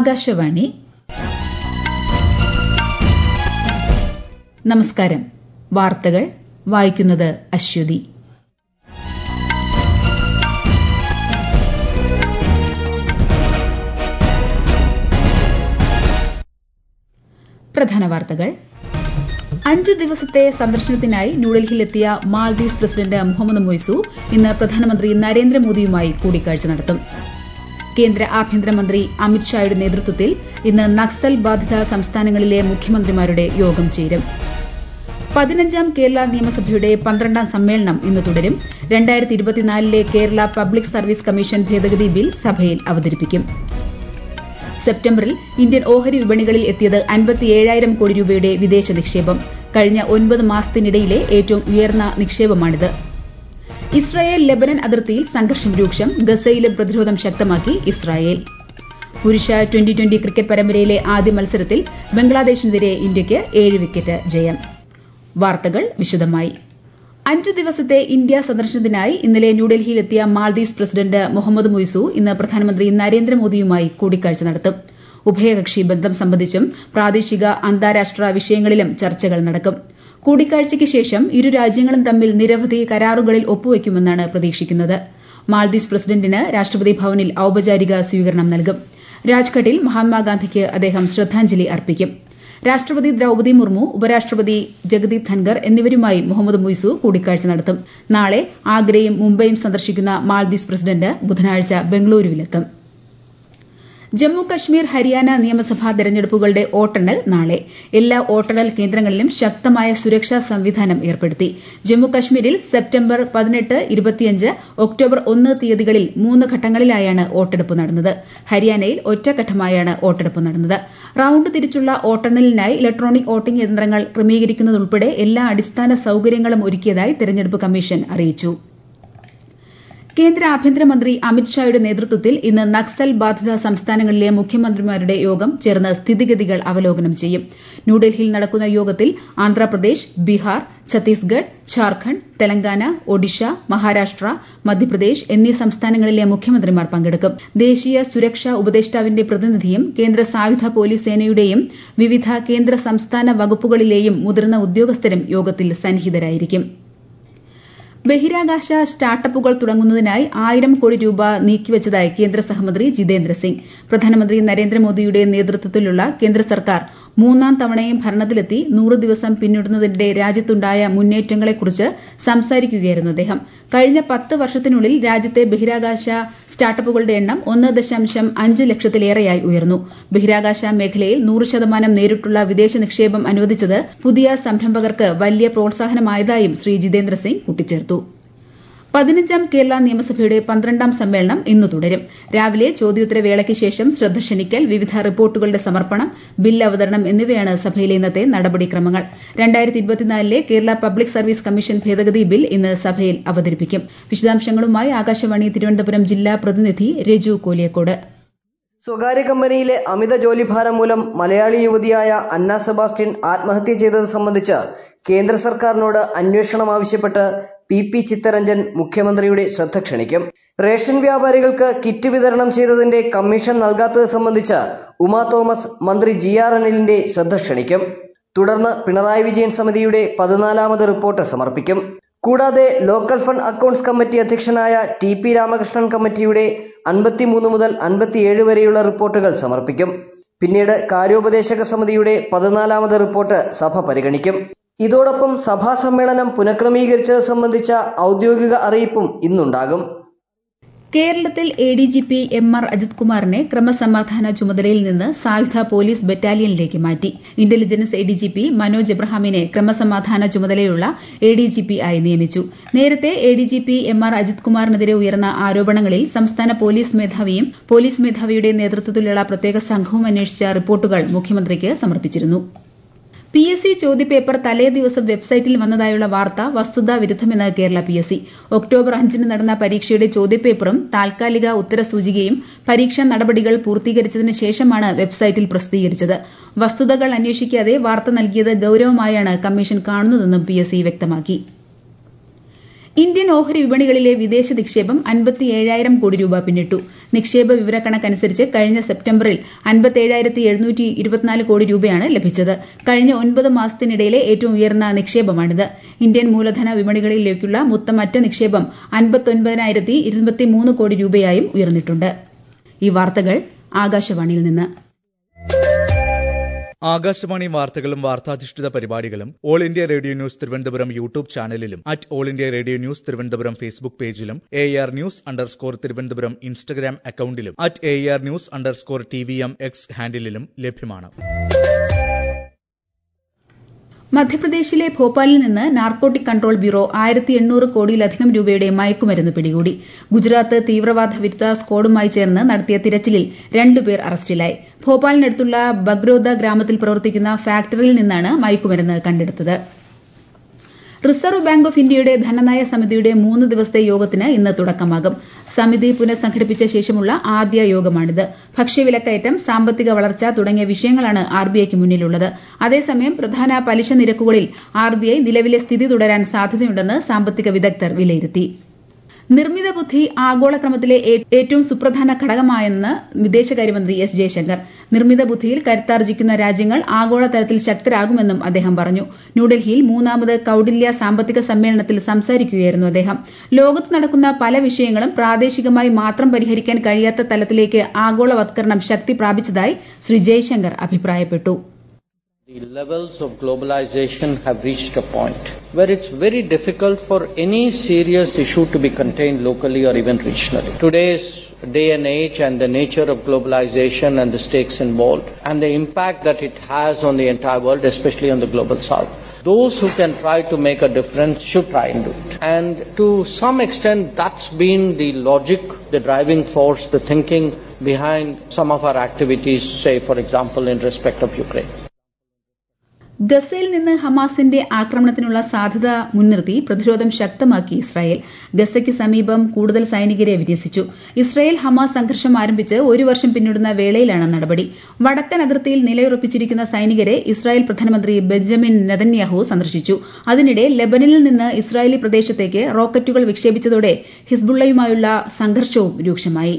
ആകാശവാണി. നമസ്കാരം. വാർത്തകൾ വായിക്കുന്നത് അശ്വതി. പ്രധാന വാർത്തകൾ. 5 ദിവസത്തെ സന്ദർശനത്തിനായി ന്യൂഡൽഹിയിലെത്തിയ മാൽദ്വീപ്സ് പ്രസിഡന്റ് മുഹമ്മദ് മൊയ്സു ഇന്ന് പ്രധാനമന്ത്രി നരേന്ദ്രമോദിയുമായി കൂടിക്കാഴ്ച നടത്തും. കേന്ദ്ര ആഭ്യന്തരമന്ത്രി അമിത്ഷായുടെ നേതൃത്വത്തിൽ ഇന്ന് നക്സൽ ബാധിത സംസ്ഥാനങ്ങളിലെ മുഖ്യമന്ത്രിമാരുടെ യോഗം ചേരും. 15ാം കേരള നിയമസഭയുടെ 12ാം സമ്മേളനം ഇന്ന് തുടരും. 2024 കേരള പബ്ലിക് സർവീസ് കമ്മീഷൻ ഭേദഗതി ബിൽ സഭയിൽ അവതരിപ്പിക്കും. സെപ്റ്റംബറിൽ ഇന്ത്യൻ ഓഹരി വിപണികളിൽ എത്തിയത് 57,000 കോടി രൂപയുടെ വിദേശ നിക്ഷേപം. കഴിഞ്ഞ 9 മാസത്തിനിടയിലെ ഏറ്റവും ഉയർന്ന നിക്ഷേപമാണിത്. ഇസ്രായേൽ ലെബനൻ അതിർത്തിയിൽ സംഘർഷം രൂക്ഷം. ഗസയിലും പ്രതിരോധം ശക്തമാക്കി ഇസ്രായേൽ. പുരുഷ ട്വന്റി ക്രിക്കറ്റ് പരമ്പരയിലെ ആദ്യ മത്സരത്തിൽ ബംഗ്ലാദേശിനെതിരെ ഇന്ത്യയ്ക്ക് 7 വിക്കറ്റ് ജയം. വാർത്തകൾ വിശദമായി. 5 ദിവസത്തെ ഇന്ത്യ സന്ദർശനത്തിനായി ഇന്നലെ ന്യൂഡൽഹിയിലെത്തിയ മാൽദ്വീപ്സ് പ്രസിഡന്റ് മുഹമ്മദ് മൊയ്സു ഇന്ന് പ്രധാനമന്ത്രി നരേന്ദ്രമോദിയുമായി കൂടിക്കാഴ്ച നടത്തും. ഉഭയകക്ഷി ബന്ധം സംബന്ധിച്ചും പ്രാദേശിക അന്താരാഷ്ട്ര വിഷയങ്ങളിലും ചർച്ചകൾ നടക്കും. കൂടിക്കാഴ്ചയ്ക്ക് ശേഷം ഇരു രാജ്യങ്ങളും തമ്മിൽ നിരവധി കരാറുകളിൽ ഒപ്പുവയ്ക്കുമെന്നാണ് പ്രതീക്ഷിക്കുന്നത്. മാൽദ്വീപ്സ് പ്രസിഡന്റിന് രാഷ്ട്രപതി ഭവനിൽ ഔപചാരിക സ്വീകരണം നൽകും. രാജ്ഘട്ടിൽ മഹാത്മാഗാന്ധിക്ക് അദ്ദേഹം ശ്രദ്ധാഞ്ജലി അർപ്പിക്കും. രാഷ്ട്രപതി ദ്രൌപദി മുർമു, ഉപരാഷ്ട്രപതി ജഗദീപ് ധൻഖർ എന്നിവരുമായി മുഹമ്മദ് മൊയ്സു കൂടിക്കാഴ്ച നടത്തും. നാളെ ആഗ്രയും മുംബൈയും സന്ദർശിക്കുന്ന മാൽദ്വീപ്സ് പ്രസിഡന്റ് ബുധനാഴ്ച ബംഗളൂരുവിലെത്തും. ജമ്മു കശ്മീർ ഹരിയാന നിയമസഭാ തെരഞ്ഞെടുപ്പുകളുടെ വോട്ടെണ്ണൽ നാളെ. എല്ലാ വോട്ടെണ്ണൽ കേന്ദ്രങ്ങളിലും ശക്തമായ സുരക്ഷാ സംവിധാനം ഏർപ്പെടുത്തി. ജമ്മു കശ്മീരിൽ സെപ്റ്റംബർ 18, 25, ഒക്ടോബർ 1 തീയതികളിൽ 3 ഘട്ടങ്ങളിലായാണ് വോട്ടെടുപ്പ് നടന്നത്. ഹരിയാനയിൽ ഒറ്റഘട്ടമായാണ് വോട്ടെടുപ്പ് നടന്നത്. റൌണ്ട് തിരിച്ചുള്ള വോട്ടെണ്ണലിനായി ഇലക്ട്രോണിക് വോട്ടിംഗ് യന്ത്രങ്ങൾ ക്രമീകരിക്കുന്നതുൾപ്പെടെ എല്ലാ അടിസ്ഥാന സൌകര്യങ്ങളും ഒരുക്കിയതായി തെരഞ്ഞെടുപ്പ് കമ്മീഷൻ അറിയിച്ചു. കേന്ദ്ര ആഭ്യന്തരമന്ത്രി അമിത്ഷായുടെ നേതൃത്വത്തിൽ ഇന്ന് നക്സൽ ബാധിത സംസ്ഥാനങ്ങളിലെ മുഖ്യമന്ത്രിമാരുടെ യോഗം ചേർന്ന് സ്ഥിതിഗതികൾ അവലോകനം ചെയ്യും. ന്യൂഡൽഹിയിൽ നടക്കുന്ന യോഗത്തിൽ ആന്ധ്രാപ്രദേശ്, ബീഹാർ, ഛത്തീസ്ഗഡ്, ഝാർഖണ്ഡ്, തെലങ്കാന, ഒഡീഷ, മഹാരാഷ്ട്ര, മധ്യപ്രദേശ് എന്നീ സംസ്ഥാനങ്ങളിലെ മുഖ്യമന്ത്രിമാർ പങ്കെടുക്കും. ദേശീയ സുരക്ഷാ ഉപദേഷ്ടാവിന്റെ പ്രതിനിധിയും കേന്ദ്ര സായുധ പോലീസ് സേനയുടെയും വിവിധ കേന്ദ്ര സംസ്ഥാന വകുപ്പുകളിലെയും മുതിർന്ന ഉദ്യോഗസ്ഥരും യോഗത്തിൽ സന്നിഹിതരായിരിക്കും. ബഹിരാകാശ സ്റ്റാർട്ടപ്പുകൾ തുടങ്ങുന്നതിനായി 1,000 കോടി രൂപ നീക്കിവച്ചതായി കേന്ദ്ര സഹമന്ത്രി ജിതേന്ദ്ര സിംഗ്. പ്രധാനമന്ത്രി നരേന്ദ്രമോദിയുടെ നേതൃത്വത്തിലുള്ള കേന്ദ്ര സർക്കാർ 3ാം തവണയും ഭരണത്തിലെത്തി 100 ദിവസം പിന്നിടുന്നതിനിടെ രാജ്യത്തുണ്ടായ മുന്നേറ്റങ്ങളെക്കുറിച്ച് സംസാരിക്കുകയായിരുന്നു അദ്ദേഹം. കഴിഞ്ഞ 10 വർഷത്തിനുള്ളിൽ രാജ്യത്തെ ബഹിരാകാശ സ്റ്റാർട്ടപ്പുകളുടെ എണ്ണം 1.5 ലക്ഷത്തിലേറെയായി ഉയർന്നു. ബഹിരാകാശ മേഖലയിൽ 100% നേരിട്ടുള്ള വിദേശ നിക്ഷേപം അനുവദിച്ചത് പുതിയ സംരംഭകർക്ക് വലിയ പ്രോത്സാഹനമായതായും ശ്രീ ജിതേന്ദ്ര സിംഗ് കൂട്ടിച്ചേർത്തു. 15ാം കേരള നിയമസഭയുടെ 12ാം സമ്മേളനം ഇന്ന് തുടരും. രാവിലെ ചോദ്യോത്തരവേളയ്ക്ക് ശേഷം ശ്രദ്ധ ക്ഷണിക്കൽ, വിവിധ റിപ്പോർട്ടുകളുടെ സമർപ്പണം, ബിൽ അവതരണം എന്നിവയാണ് സഭയിലെ ഇന്നത്തെ നടപടിക്രമങ്ങൾ. 2024 കേരള പബ്ലിക് സർവീസ് കമ്മീഷൻ ഭേദഗതി ബിൽ ഇന്ന് സഭയിൽ അവതരിപ്പിക്കും. വിശദാംശങ്ങളുമായി ആകാശവാണി തിരുവനന്തപുരം ജില്ലാ പ്രതിനിധി രജു കോലിയക്കോട്. സ്വകാര്യ കമ്പനിയിലെ അമിത ജോലിഭാരം മൂലം മലയാളി യുവതിയായ അന്ന സെബാസ്റ്റ്യൻ ആത്മഹത്യ ചെയ്തത് സംബന്ധിച്ച് കേന്ദ്ര സർക്കാരിനോട് അന്വേഷണം ആവശ്യപ്പെട്ട് പി ചിത്തരഞ്ജൻ മുഖ്യമന്ത്രിയുടെ ശ്രദ്ധ ക്ഷണിക്കും. റേഷൻ വ്യാപാരികൾക്ക് കിറ്റ് വിതരണം ചെയ്തതിന്റെ കമ്മീഷൻ നൽകാത്തത് സംബന്ധിച്ച് ഉമാ തോമസ് മന്ത്രി GR അനിലിന്റെ ശ്രദ്ധ ക്ഷണിക്കും. തുടർന്ന് പിണറായി വിജയൻ സമിതിയുടെ 14ാമത് റിപ്പോർട്ട് സമർപ്പിക്കും. കൂടാതെ ലോക്കൽ ഫണ്ട് അക്കൌണ്ട്സ് കമ്മിറ്റി അധ്യക്ഷനായ TP രാമകൃഷ്ണൻ കമ്മിറ്റിയുടെ 53 മുതൽ 57 വരെയുള്ള റിപ്പോർട്ടുകൾ സമർപ്പിക്കും. പിന്നീട് കാര്യോപദേശക സമിതിയുടെ 14ാമത് റിപ്പോർട്ട് സഭ പരിഗണിക്കും. ഇതോടൊപ്പം സഭാ സമ്മേളനം പുനഃക്രമീകരിച്ചത് സംബന്ധിച്ച ഔദ്യോഗിക അറിയിപ്പും ഇന്നുണ്ടാകും. കേരളത്തിൽ ADGP MR അജിത് കുമാറിനെ ക്രമസമാധാന ചുമതലയിൽ നിന്ന് സായുധ പോലീസ് ബറ്റാലിയനിലേക്ക് മാറ്റി. ഇന്റലിജൻസ് ADGP മനോജ് എബ്രഹാമിനെ ക്രമസമാധാന ചുമതലയുള്ള ADGP ആയി നിയമിച്ചു. നേരത്തെ ADGP MR അജിത് കുമാറിനെതിരെ ഉയർന്ന ആരോപണങ്ങളിൽ സംസ്ഥാന പോലീസ് മേധാവിയും പോലീസ് മേധാവിയുടെ നേതൃത്വത്തിലുള്ള പ്രത്യേക സംഘവും അന്വേഷിച്ച റിപ്പോർട്ടുകൾ മുഖ്യമന്ത്രിക്ക് സമർപ്പിച്ചിരുന്നു. PSC ചോദ്യപേപ്പർ തലേ ദിവസം വെബ്സൈറ്റിൽ വന്നതായുള്ള വാർത്ത വസ്തുതാ വിരുദ്ധമെന്ന് കേരള PSC. ഒക്ടോബർ 5 നടന്ന പരീക്ഷയുടെ ചോദ്യപേപ്പറും താൽക്കാലിക ഉത്തരസൂചികയും പരീക്ഷാ നടപടികൾ പൂർത്തീകരിച്ചതിന് ശേഷമാണ് വെബ്സൈറ്റിൽ പ്രസിദ്ധീകരിച്ചത്. വസ്തുതകൾ അന്വേഷിക്കാതെ വാർത്ത നൽകിയത് ഗൌരവമായാണ് കമ്മീഷൻ കാണുന്നതെന്നും PSC വ്യക്തമാക്കി. ഇന്ത്യൻ ഓഹരി വിപണികളിലെ വിദേശ നിക്ഷേപം 57,000 കോടി രൂപ പിന്നിട്ടു. നിക്ഷേപ വിവരക്കണക്കനുസരിച്ച് കഴിഞ്ഞ സെപ്റ്റംബറിൽ 57,724 കോടി രൂപയാണ് ലഭിച്ചത്. കഴിഞ്ഞ 9 മാസത്തിനിടയിലെ ഏറ്റവും ഉയർന്ന നിക്ഷേപമാണിത്. ഇന്ത്യൻ മൂലധന വിപണികളിലേക്കുള്ള മൊത്തമറ്റ നിക്ഷേപം 59,023 കോടി രൂപയായും ഉയർന്നിട്ടുണ്ട്. ഈ വാർത്തകൾ ആകാശവാണിയിൽ നിന്ന്. ആകാശവാണി വാർത്തകളും വാർത്താധിഷ്ഠിത പരിപാടികളും all India radio news Thiruvananthapuram YouTube ചാനലിലും all India radio news Thiruvananthapuram Facebook പേജിലും AR News_ തിരുവനന്തപുരം ഇൻസ്റ്റഗ്രാം അക്കൌണ്ടിലും AR News_TVM X ഹാൻഡിലും ലഭ്യമാണ്. മധ്യപ്രദേശിലെ ഭോപ്പാലിൽ നിന്ന് നാർക്കോട്ടിക് കൺട്രോൾ ബ്യൂറോ 1,800 കോടിയിലധികം രൂപയുടെ മയക്കുമരുന്ന് പിടികൂടി. ഗുജറാത്ത് തീവ്രവാദ വിരുദ്ധ സ്ക്വാഡുമായി ചേർന്ന് നടത്തിയ തിരച്ചിലിൽ 2 പേർ അറസ്റ്റിലായി. ഭോപ്പാലിനടുത്തുള്ള ബഗ്രോദ ഗ്രാമത്തിൽ പ്രവർത്തിക്കുന്ന ഫാക്ടറിയിൽ നിന്നാണ് മയക്കുമരുന്ന് കണ്ടെടുത്തത്. റിസർവ് ബാങ്ക് ഓഫ് ഇന്ത്യയുടെ ധനനയ സമിതിയുടെ 3 ദിവസത്തെ യോഗത്തിന് ഇന്ന് തുടക്കമാകും. സമിതി പുനഃസംഘടിപ്പിച്ച ശേഷമുള്ള ആദ്യ യോഗമാണിത്. ഭക്ഷ്യവിലക്കയറ്റം, സാമ്പത്തിക വളർച്ച തുടങ്ങിയ വിഷയങ്ങളാണ് RBIക്ക് മുന്നിലുള്ളത്. അതേസമയം പ്രധാന പലിശ നിരക്കുകളിൽ RBI നിലവിലെ സ്ഥിതി തുടരാൻ സാധ്യതയുണ്ടെന്ന് സാമ്പത്തിക വിദഗ്ധർ വിലയിരുത്തി. നിർമ്മിത ബുദ്ധി ആഗോളക്രമത്തിലെ ഏറ്റവും സുപ്രധാന ഘടകമായെന്ന് വിദേശകാര്യമന്ത്രി S. ജയശങ്കർ. നിർമ്മിത ബുദ്ധിയിൽ കരുത്താർജിക്കുന്ന രാജ്യങ്ങൾ ആഗോളതലത്തിൽ ശക്തരാകുമെന്നും അദ്ദേഹം പറഞ്ഞു. ന്യൂഡൽഹിയിൽ 3ാമത് കൌടില്യ സാമ്പത്തിക സമ്മേളനത്തിൽ സംസാരിക്കുകയായിരുന്നു അദ്ദേഹം. ലോകത്ത് നടക്കുന്ന പല വിഷയങ്ങളും പ്രാദേശികമായി മാത്രം പരിഹരിക്കാൻ കഴിയാത്ത തലത്തിലേക്ക് ആഗോളവത്കരണം ശക്തി പ്രാപിച്ചതായി ശ്രീ ജയശങ്കർ അഭിപ്രായപ്പെട്ടു. The levels of globalization have reached a point where it's very difficult for any serious issue to be contained locally or even regionally. Today's day and age and the nature of globalization and the stakes involved and the impact that it has on the entire world, especially on the global south. Those who can try to make a difference should try and do it. And to some extent that's been the logic, the driving force, the thinking behind some of our activities, say for example in respect of Ukraine. ഗസയിൽ നിന്ന് ഹമാസിന്റെ ആക്രമണത്തിനുള്ള സാധ്യത മുൻനിർത്തി പ്രതിരോധം ശക്തമാക്കി Israel. ഗസയ്ക്ക് സമീപം കൂടുതൽ സൈനികരെ വിന്യസിച്ചു. ഇസ്രായേൽ ഹമാസ് സംഘർഷം ആരംഭിച്ച് 1 വർഷം പിന്നിടുന്ന വേളയിലാണ് നടപടി. വടക്കൻ അതിർത്തിയിൽ നിലയുറപ്പിച്ചിരിക്കുന്ന സൈനികരെ ഇസ്രായേൽ പ്രധാനമന്ത്രി ബെഞ്ചമിൻ നെതന്യാഹു സന്ദർശിച്ചു. അതിനിടെ ലെബനനിൽ നിന്ന് ഇസ്രായേലി പ്രദേശത്തേക്ക് റോക്കറ്റുകൾ വിക്ഷേപിച്ചതോടെ ഹിസ്ബുള്ളയുമായുള്ള സംഘർഷവും രൂക്ഷമായി.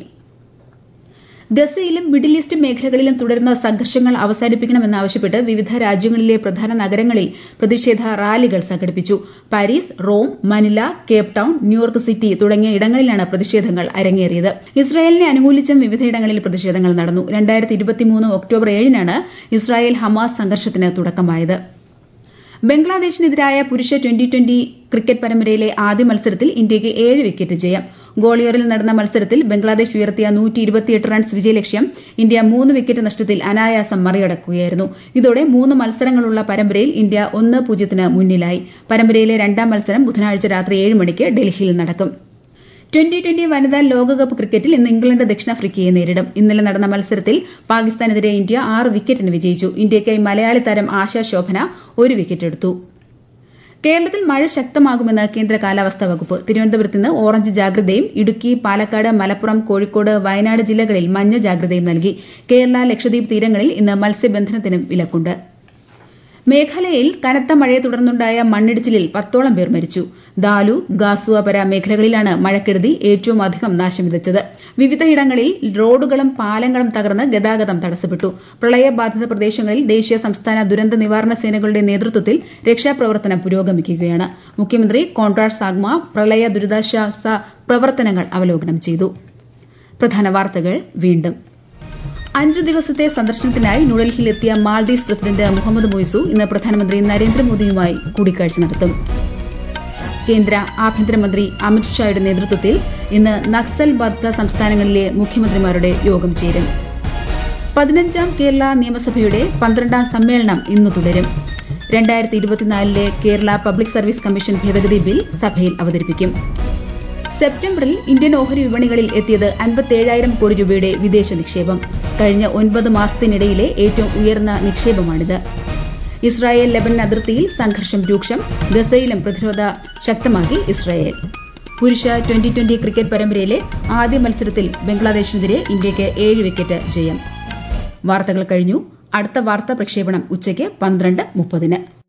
ഗസയിലും മിഡിൽ ഈസ്റ്റ് മേഖലകളിലും തുടരുന്ന സംഘർഷങ്ങൾ അവസാനിപ്പിക്കണമെന്നാവശ്യപ്പെട്ട് വിവിധ രാജ്യങ്ങളിലെ പ്രധാന നഗരങ്ങളിൽ പ്രതിഷേധ റാലികൾ സംഘടിപ്പിച്ചു. Paris, Rome, Manila, cape town, New York city തുടങ്ങിയ ഇടങ്ങളിലാണ് പ്രതിഷേധങ്ങൾ അരങ്ങേറിയത്. ഇസ്രായേലിനെ അനുകൂലിച്ചും വിവിധയിടങ്ങളിൽ പ്രതിഷേധങ്ങൾ നടന്നു. 2023 ഒക്ടോബർ 7-നാണ് ഇസ്രായേൽ ഹമാസ് സംഘർഷത്തിന് തുടക്കമായത്. ബംഗ്ലാദേശിനെതിരായ പുരുഷ ട്വന്റി ക്രിക്കറ്റ് പരമ്പരയിലെ ആദ്യ മത്സരത്തിൽ ഇന്ത്യയ്ക്ക് 7 വിക്കറ്റ് ജയം. ഗോളിയോറിൽ നടന്ന മത്സരത്തിൽ ബംഗ്ലാദേശ് ഉയർത്തിയ 128 റൺസ് വിജയലക്ഷ്യം ഇന്ത്യ 3 വിക്കറ്റ് നഷ്ടത്തിൽ അനായാസം മറികടക്കുകയായിരുന്നു. ഇതോടെ 3 മത്സരങ്ങളുള്ള പരമ്പരയിൽ ഇന്ത്യ 1-0 മുന്നിലായി. പരമ്പരയിലെ 2ാം മത്സരം ബുധനാഴ്ച രാത്രി 7 മണിക്ക് ഡൽഹിയിൽ നടക്കും. 2020 വനിതാ ലോകകപ്പ് ക്രിക്കറ്റിൽ ഇന്ന് ഇംഗ്ലണ്ട് ദക്ഷിണാഫ്രിക്കയെ നേരിടും. ഇന്നലെ നടന്ന മത്സരത്തിൽ പാകിസ്ഥാനെതിരെ ഇന്ത്യ 6 വിക്കറ്റിന് വിജയിച്ചു. ഇന്ത്യയ്ക്കായി മലയാളി താരം ആശാ ശോഭന 1 വിക്കറ്റ് എടുത്തു. കേരളത്തിൽ മഴ ശക്തമാകുമെന്ന് കേന്ദ്ര കാലാവസ്ഥാ വകുപ്പ്. തിരുവനന്തപുരത്ത് നിന്ന് ഓറഞ്ച് ജാഗ്രതയും ഇടുക്കി, പാലക്കാട്, മലപ്പുറം, കോഴിക്കോട്, വയനാട് ജില്ലകളിൽ മഞ്ഞ ജാഗ്രതയും നൽകി. കേരള, ലക്ഷദ്വീപ് തീരങ്ങളിൽ ഇന്ന് മത്സ്യബന്ധനത്തിനും വിലക്കുണ്ട്. മേഘാലയയിൽ കനത്ത മഴയെ തുടർന്നുണ്ടായ മണ്ണിടിച്ചിലിൽ 10ഓളം പേർ മരിച്ചു. ദാലു, ഗാസുവപര മേഖലകളിലാണ് മഴക്കെടുതി ഏറ്റവും അധികം നാശം വിതച്ചത്. വിവിധയിടങ്ങളിൽ റോഡുകളും പാലങ്ങളും തകർന്ന് ഗതാഗതം തടസ്സപ്പെട്ടു. പ്രളയബാധിത പ്രദേശങ്ങളിൽ ദേശീയ, സംസ്ഥാന ദുരന്ത നിവാരണ സേനകളുടെ നേതൃത്വത്തിൽ രക്ഷാപ്രവർത്തനം പുരോഗമിക്കുകയാണ്. മുഖ്യമന്ത്രി കോൺറാഡ് സാഗ്മ പ്രളയ ദുരിതാശ്വാസ പ്രവർത്തനങ്ങൾ അവലോകനം ചെയ്തു. പ്രധാന വാർത്തകൾ വീണ്ടും. 5 ദിവസത്തെ സന്ദർശനത്തിനായി ന്യൂഡൽഹിയിലെത്തിയ മാൽദീവ്സ് പ്രസിഡന്റ് മുഹമ്മദ് മൊയ്സു ഇന്ന് പ്രധാനമന്ത്രി നരേന്ദ്രമോദിയുമായി കൂടിക്കാഴ്ച നടത്തും. കേന്ദ്ര ആഭ്യന്തരമന്ത്രി അമിത്ഷായുടെ നേതൃത്വത്തിൽ ഇന്ന് നക്സൽ ബാധിത സംസ്ഥാനങ്ങളിലെ മുഖ്യമന്ത്രിമാരുടെ യോഗം ചേരും. 15ാം കേരള നിയമസഭയുടെ 12ാം സമ്മേളനം ഇന്ന് തുടരും. 2024 കേരള പബ്ലിക് സർവീസ് കമ്മീഷൻ ഭേദഗതി ബിൽ സഭയിൽ അവതരിപ്പിക്കും. സെപ്റ്റംബറിൽ ഇന്ത്യൻ ഓഹരി വിപണികളിൽ എത്തിയത് 57,000 കോടി രൂപയുടെ വിദേശ നിക്ഷേപം. കഴിഞ്ഞ 9 മാസത്തിനിടയിലെ ഏറ്റവും ഉയർന്ന നിക്ഷേപമാണിത്. ഇസ്രായേൽ ലെബനൻ അതിർത്തിയിൽ സംഘർഷം രൂക്ഷം. ഗസയിലും പ്രതിരോധ ശക്തമാക്കി ഇസ്രായേൽ. പുരുഷ 2020 ക്രിക്കറ്റ് പരമ്പരയിലെ ആദ്യ മത്സരത്തിൽ ബംഗ്ലാദേശിനെതിരെ ഇന്ത്യയ്ക്ക് 7 വിക്കറ്റ് ജയം. വാർത്തകൾ കഴിഞ്ഞു. അടുത്ത വാർത്താ പ്രക്ഷേപണം ഉച്ചയ്ക്ക് 12:30.